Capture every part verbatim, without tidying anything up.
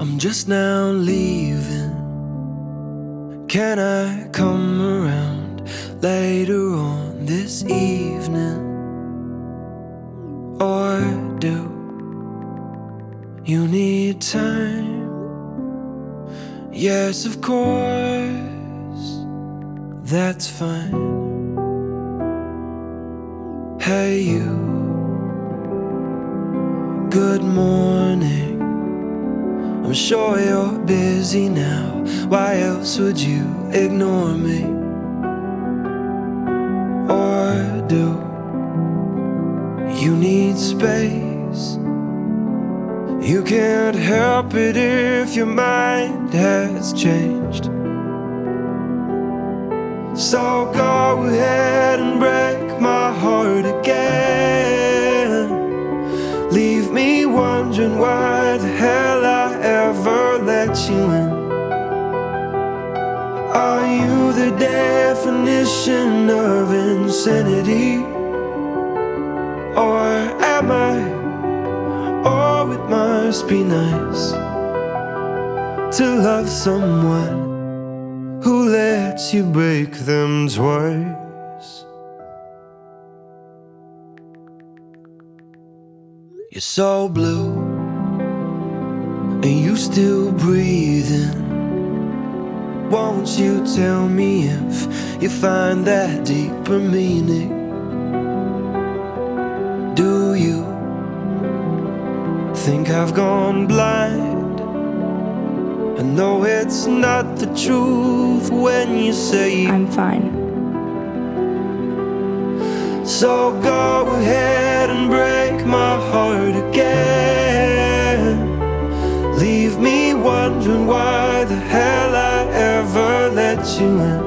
I'm just now leaving. Can I come around later on this evening? Or do you need time? Yes, of course, that's fine. Hey you, good morning. I'm sure you're busy now. Why else would you ignore me? Or do you need space? You can't help it if your mind has changed. So go ahead and break my heart again. Leave me wondering why the hell I ever let you in. Are you the definition of insanity? Or am I? Oh, it must be nice to love someone who lets you break them twice. You're so blue, and you still breathing. Won't you tell me if you find that deeper meaning? Do you think I've gone blind? I know it's not the truth when you say I'm fine. So go ahead and break my heart again. Leave me wondering why the hell I ever let you in.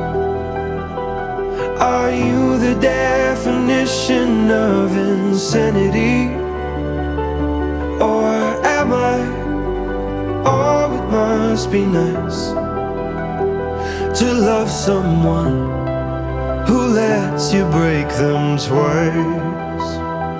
Are you the definition of insanity? Or am I? Oh, it must be nice to love someone who lets you break them twice.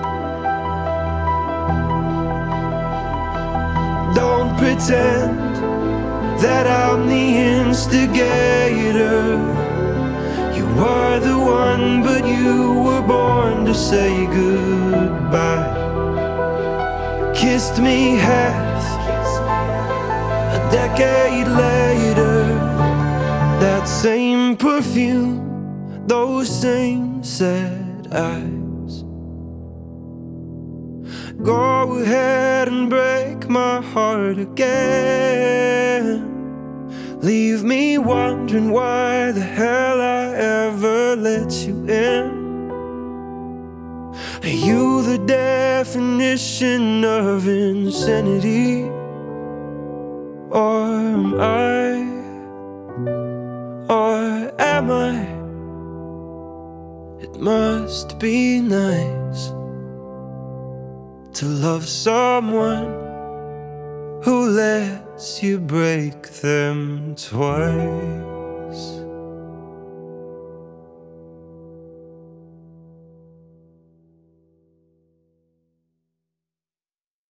Don't pretend that I'm the instigator. You were the one, but you were born to say goodbye. Kissed me half a decade later. That same perfume, those same sad eyes. Go ahead and break my heart again. Leave me wondering why the hell I ever let you in. Are you the definition of insanity? Or am I? Or am I? It must be nice to love someone who lets you break them twice.